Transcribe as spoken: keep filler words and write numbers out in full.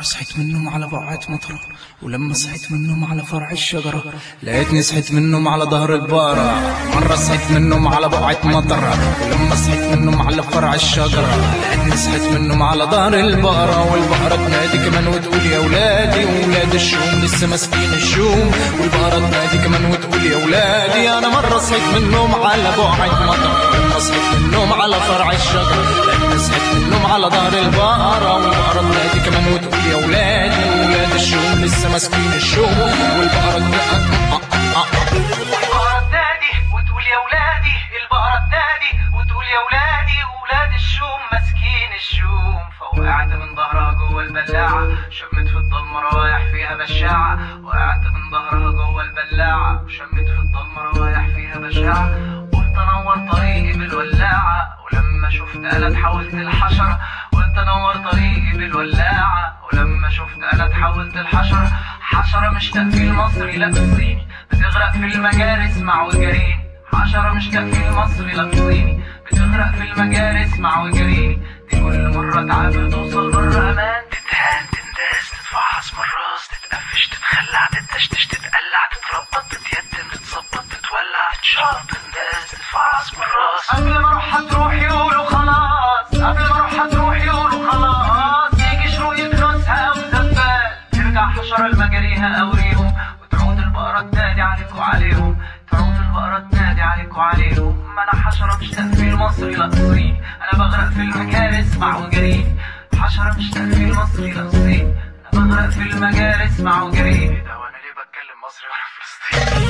صحيت من النوم على بقعة مطرة، ولما صحيت من النوم على فرع الشجرة لقيتني صحيت من النوم على ظهر البقرة. مرة صحيت من النوم على بقعة مطرة، ولما صحيت من النوم على فرع الشجرة لقيتني صحيت من النوم على ظهر البقرة. والبقرة تنادي كمان وتقول يا ولادي، وولاد الشوم لسه ماسكين الشوم. والبقرة تنادي كمان وتقول يا ولادي. أنا مرة صحيت من النوم على بقعة مطرة، ولما صحيت من النوم على فرع الشجرة لقيتني صحيت من النوم على ظهر البقرة. والبقرة تنادي كمان وتقول يا ولادي، وولاد الشوم لسه ماسكين الشوم. والبقرة تنادي وتقول يا ولادي، البقرة تنادي وتقول يا ولادي، وولاد الشوم ماسكين الشوم. فوقعت من ظهرها جوه البلاعة، شمت في الضلمة روايح فيها بشاعة. وقعت من ظهرها جوه البلاعة، وشمت في الضلمة روايح فيها بشاعة. قلت انور طريقي بالولاعة، ولما شفت آلة حولت الحشرة. قلت انور طريقي بالولاعة، ولما شفت آلة حولت الحشرة. حشرة مش تقفيل مصري لا صيني، بتغرق في المجاري اسمع وجريني. حشرة مش تقفيل مصري لا صيني، بتغرق في المجاري اسمع وجريني. دي كل مرة تعافر توصل بره امان، تتهان تنداس تتفحص من الراس، تتقفش تتخلع تتشتش تتقلع تتربط تتيتم تتظبط تتولع تتشاط تنداس تتفحص من الراس. قبل ما اروح هتروح يقولوا خلاص، قبل ما اروح هتروح يقولوا خلاص. يجي شروق يكنسها او زبال، ترجع حشرة لمجاريها او ريهم. وتعود البقرة تنادي عليكوا عليهم، تعود البقرة تنادي عليكوا عليهم. ما انا حشرة مش تقفيل مصري لا صيني، انا بغرق في المجاري اسمع وجريني. حشرة مش تقفيل مصري لا صيني، انا بغرق في المجاري اسمع وجريني. ده وانا ليه بتكلم مصري وانا فلسطيني؟